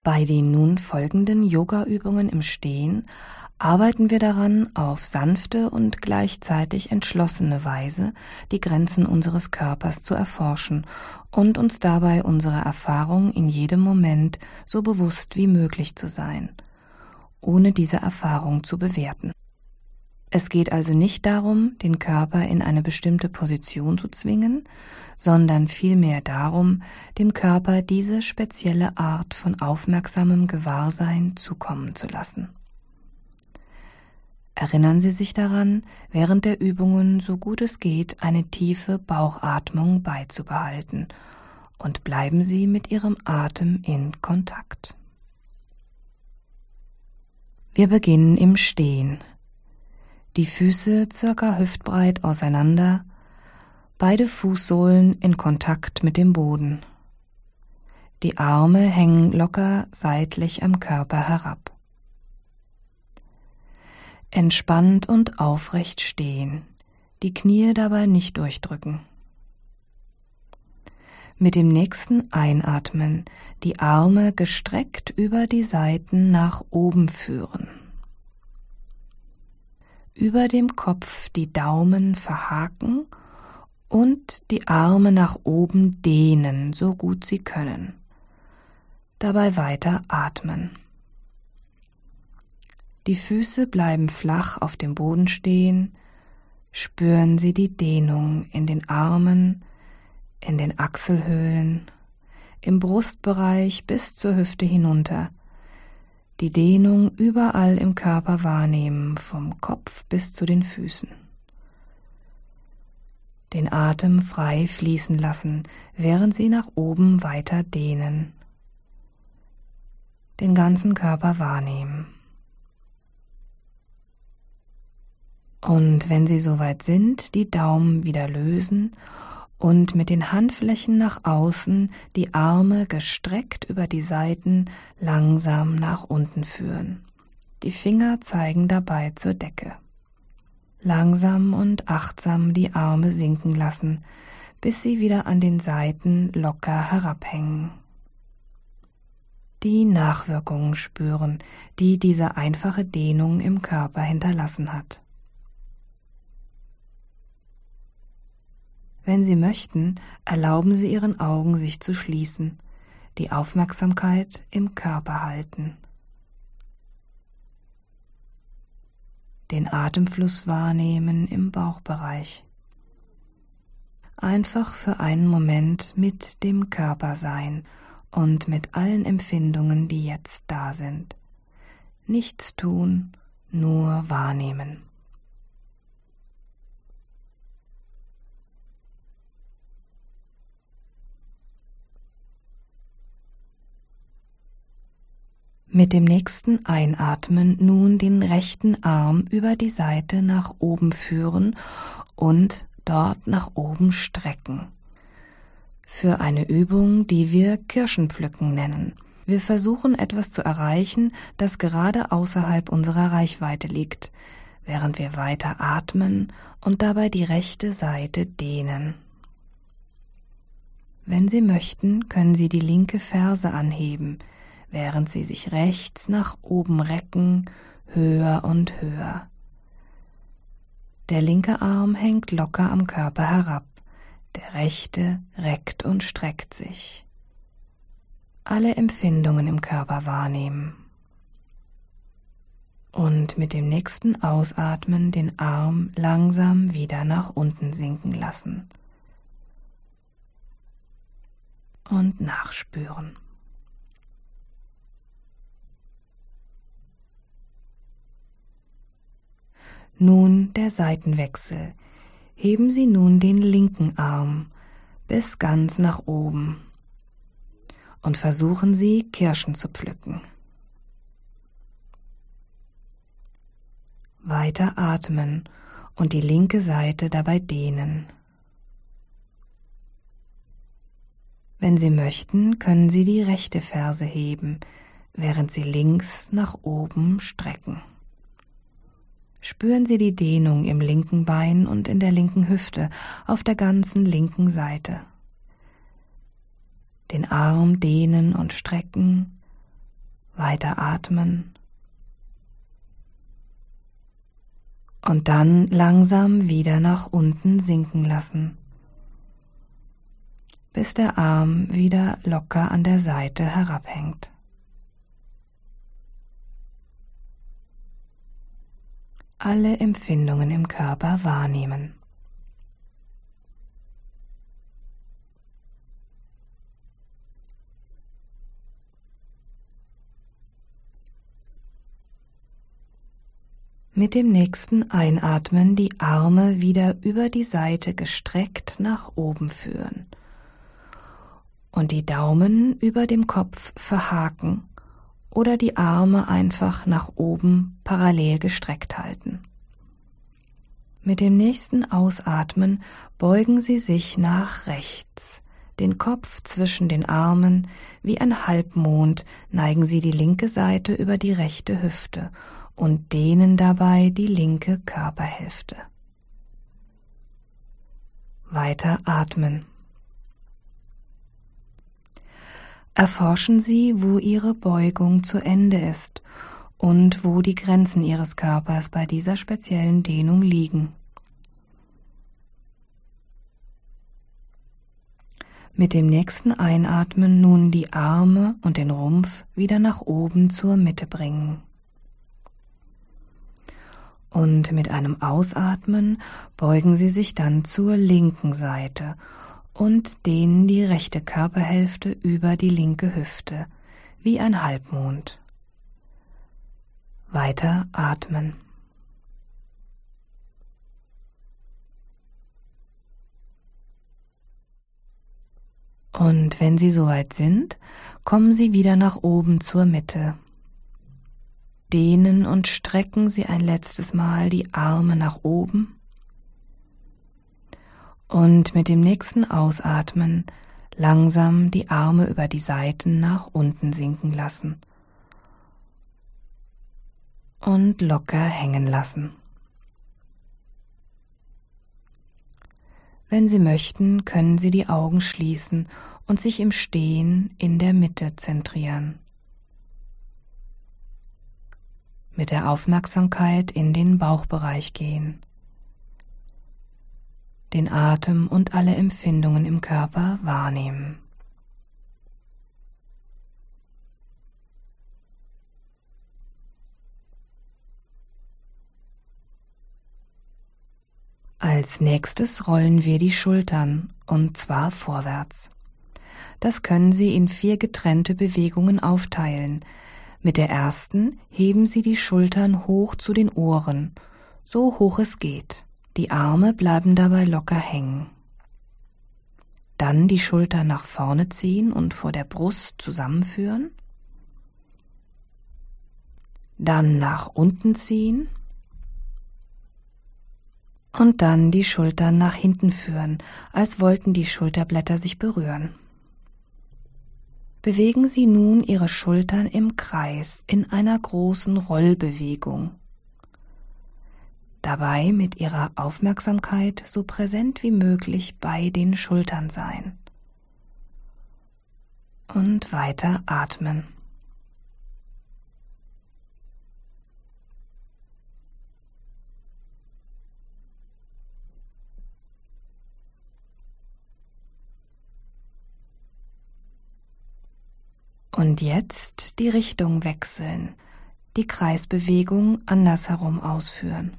Bei den nun folgenden Yoga-Übungen im Stehen arbeiten wir daran, auf sanfte und gleichzeitig entschlossene Weise die Grenzen unseres Körpers zu erforschen und uns dabei unserer Erfahrung in jedem Moment so bewusst wie möglich zu sein, ohne diese Erfahrung zu bewerten. Es geht also nicht darum, den Körper in eine bestimmte Position zu zwingen, sondern vielmehr darum, dem Körper diese spezielle Art von aufmerksamem Gewahrsein zukommen zu lassen. Erinnern Sie sich daran, während der Übungen so gut es geht, eine tiefe Bauchatmung beizubehalten und bleiben Sie mit Ihrem Atem in Kontakt. Wir beginnen im Stehen. Die Füße circa hüftbreit auseinander, beide Fußsohlen in Kontakt mit dem Boden. Die Arme hängen locker seitlich am Körper herab. Entspannt und aufrecht stehen, die Knie dabei nicht durchdrücken. Mit dem nächsten Einatmen die Arme gestreckt über die Seiten nach oben führen. Über dem Kopf die Daumen verhaken und die Arme nach oben dehnen, so gut Sie können. Dabei weiter atmen. Die Füße bleiben flach auf dem Boden stehen. Spüren Sie die Dehnung in den Armen, in den Achselhöhlen, im Brustbereich bis zur Hüfte hinunter. Die Dehnung überall im Körper wahrnehmen, vom Kopf bis zu den Füßen. Den Atem frei fließen lassen, während Sie nach oben weiter dehnen. Den ganzen Körper wahrnehmen. Und wenn Sie soweit sind, die Daumen wieder lösen und mit den Handflächen nach außen die Arme gestreckt über die Seiten langsam nach unten führen. Die Finger zeigen dabei zur Decke. Langsam und achtsam die Arme sinken lassen, bis sie wieder an den Seiten locker herabhängen. Die Nachwirkungen spüren, die diese einfache Dehnung im Körper hinterlassen hat. Wenn Sie möchten, erlauben Sie Ihren Augen, sich zu schließen, die Aufmerksamkeit im Körper halten. Den Atemfluss wahrnehmen im Bauchbereich. Einfach für einen Moment mit dem Körper sein und mit allen Empfindungen, die jetzt da sind. Nichts tun, nur wahrnehmen. Mit dem nächsten Einatmen nun den rechten Arm über die Seite nach oben führen und dort nach oben strecken. Für eine Übung, die wir Kirschenpflücken nennen. Wir versuchen etwas zu erreichen, das gerade außerhalb unserer Reichweite liegt, während wir weiter atmen und dabei die rechte Seite dehnen. Wenn Sie möchten, können Sie die linke Ferse anheben, während Sie sich rechts nach oben recken, höher und höher. Der linke Arm hängt locker am Körper herab, der rechte reckt und streckt sich. Alle Empfindungen im Körper wahrnehmen. Und mit dem nächsten Ausatmen den Arm langsam wieder nach unten sinken lassen. Und nachspüren. Nun der Seitenwechsel. Heben Sie nun den linken Arm bis ganz nach oben und versuchen Sie, Kirschen zu pflücken. Weiter atmen und die linke Seite dabei dehnen. Wenn Sie möchten, können Sie die rechte Ferse heben, während Sie links nach oben strecken. Spüren Sie die Dehnung im linken Bein und in der linken Hüfte auf der ganzen linken Seite. Den Arm dehnen und strecken Weiter atmen und dann langsam wieder nach unten sinken lassen, bis der Arm wieder locker an der Seite herabhängt. Alle Empfindungen im Körper wahrnehmen. Mit dem nächsten Einatmen die Arme wieder über die Seite gestreckt nach oben führen und die Daumen über dem Kopf verhaken oder die Arme einfach nach oben parallel gestreckt halten. Mit dem nächsten Ausatmen beugen Sie sich nach rechts, den Kopf zwischen den Armen, wie ein Halbmond neigen Sie die linke Seite über die rechte Hüfte und dehnen dabei die linke Körperhälfte. Weiter atmen. Erforschen Sie, wo Ihre Beugung zu Ende ist und wo die Grenzen Ihres Körpers bei dieser speziellen Dehnung liegen. Mit dem nächsten Einatmen nun die Arme und den Rumpf wieder nach oben zur Mitte bringen. Und mit einem Ausatmen beugen Sie sich dann zur linken Seite und dehnen die rechte Körperhälfte über die linke Hüfte, wie ein Halbmond. Weiter atmen. Und wenn Sie soweit sind, kommen Sie wieder nach oben zur Mitte. Dehnen und strecken Sie ein letztes Mal die Arme nach oben und mit dem nächsten Ausatmen langsam die Arme über die Seiten nach unten sinken lassen und locker hängen lassen. Wenn Sie möchten, können Sie die Augen schließen und sich im Stehen in der Mitte zentrieren. Mit der Aufmerksamkeit in den Bauchbereich gehen, den Atem und alle Empfindungen im Körper wahrnehmen. Als nächstes rollen wir die Schultern, und zwar vorwärts. Das können Sie in 4 getrennte Bewegungen aufteilen. Mit der ersten heben Sie die Schultern hoch zu den Ohren, so hoch es geht. Die Arme bleiben dabei locker hängen. Dann die Schultern nach vorne ziehen und vor der Brust zusammenführen. Dann nach unten ziehen. Und dann die Schultern nach hinten führen, als wollten die Schulterblätter sich berühren. Bewegen Sie nun Ihre Schultern im Kreis in einer großen Rollbewegung. Dabei mit Ihrer Aufmerksamkeit so präsent wie möglich bei den Schultern sein. Und weiter atmen. Und jetzt die Richtung wechseln, die Kreisbewegung andersherum ausführen.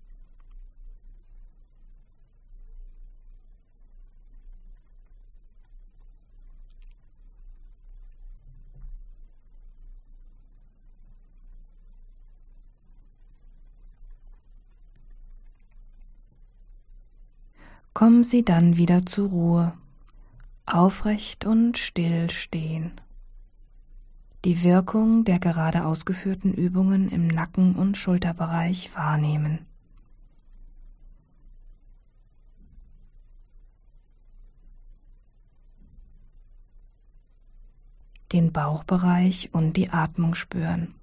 Kommen Sie dann wieder zur Ruhe, aufrecht und still stehen. Die Wirkung der gerade ausgeführten Übungen im Nacken- und Schulterbereich wahrnehmen. Den Bauchbereich und die Atmung spüren.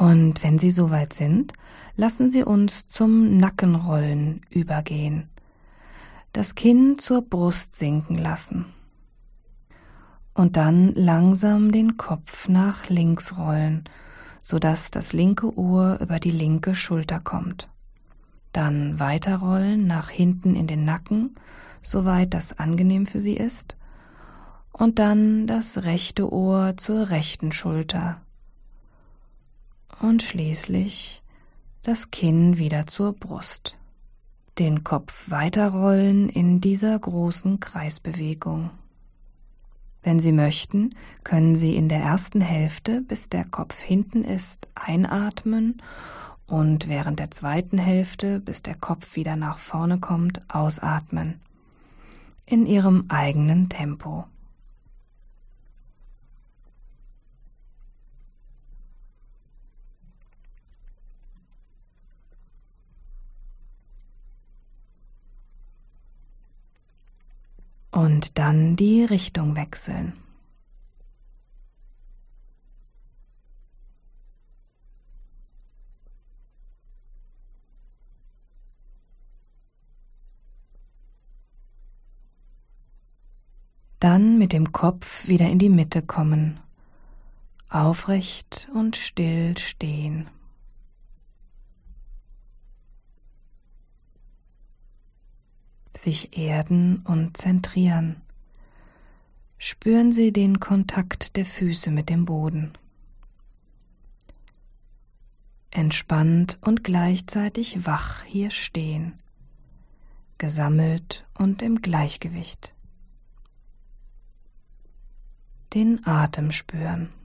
Und wenn Sie soweit sind, lassen Sie uns zum Nackenrollen übergehen. Das Kinn zur Brust sinken lassen. Und dann langsam den Kopf nach links rollen, sodass das linke Ohr über die linke Schulter kommt. Dann weiterrollen nach hinten in den Nacken, soweit das angenehm für Sie ist. Und dann das rechte Ohr zur rechten Schulter. Und schließlich das Kinn wieder zur Brust. Den Kopf weiterrollen in dieser großen Kreisbewegung. Wenn Sie möchten, können Sie in der ersten Hälfte, bis der Kopf hinten ist, einatmen und während der zweiten Hälfte, bis der Kopf wieder nach vorne kommt, ausatmen. In Ihrem eigenen Tempo. Und dann die Richtung wechseln. Dann mit dem Kopf wieder in die Mitte kommen, aufrecht und still stehen. Sich erden und zentrieren. Spüren Sie den Kontakt der Füße mit dem Boden. Entspannt und gleichzeitig wach hier stehen, gesammelt und im Gleichgewicht. Den Atem spüren.